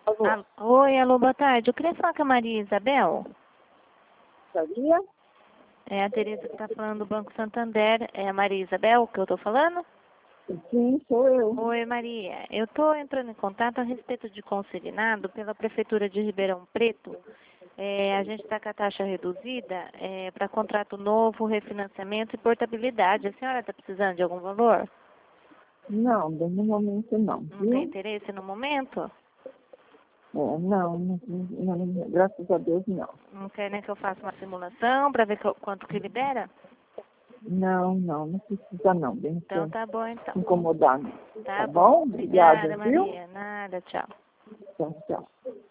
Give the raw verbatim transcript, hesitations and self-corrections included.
Alô, Al- Oi, alô, boa tarde. Eu queria falar com a Maria Isabel. sabia? É a Tereza que está falando do Banco Santander. É a Maria Isabel que eu estou falando? Sim, sou eu. Oi, Maria. Eu estou entrando em contato a respeito de consignado pela Prefeitura de Ribeirão Preto. É, a gente está com a taxa reduzida para contrato novo, refinanciamento e portabilidade. A senhora está precisando de algum valor? Não, no momento não, Não tem viu? interesse no momento? É, não, não, não, não, graças a Deus não. Não quer nem que eu faça uma simulação para ver co- quanto que libera? Não, não, não precisa não, bem Então tá bom então. incomodar não. Tá Tá bom. bom? Obrigada, Obrigada, viu? Maria. Nada, tchau. Tchau, tchau.